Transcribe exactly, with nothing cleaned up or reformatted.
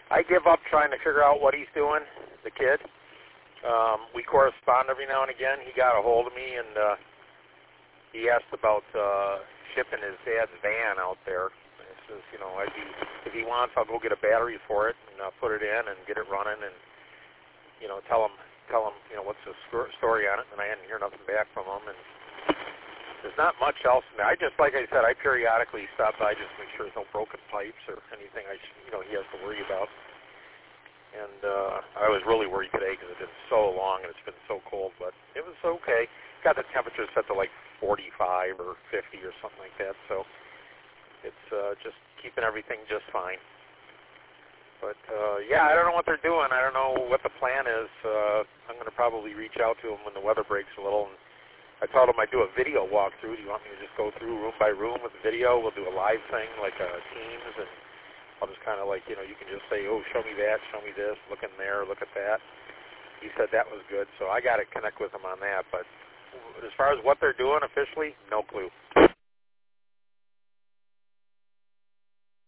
I give up trying to figure out what he's doing, the kid. Um, we correspond every now and again. He got a hold of me, and uh, he asked about uh, shipping his dad's van out there. And he says, you know, I'd be, if he wants, I'll go get a battery for it and uh, put it in and get it running and, you know, tell him, tell him, you know, what's the story on it. And I hadn't heard nothing back from him. And there's not much else in there. I just, like I said, I periodically stop by just to make sure there's no broken pipes or anything I, should, you know, he has to worry about. And uh, I was really worried today because it's been so long and it's been so cold, but it was okay. Got the temperature set to like forty-five or fifty or something like that, so it's uh, just keeping everything just fine. But, uh, yeah, I don't know what they're doing. I don't know what the plan is. Uh, I'm going to probably reach out to them when the weather breaks a little. And I told them I'd do a video walkthrough. Do you want me to just go through room by room with the video? We'll do a live thing like uh, Teams, and I'll just kind of like, you know, you can just say, oh, show me that, show me this, look in there, look at that. He said that was good, so I got to connect with him on that. But as far as what they're doing officially, no clue.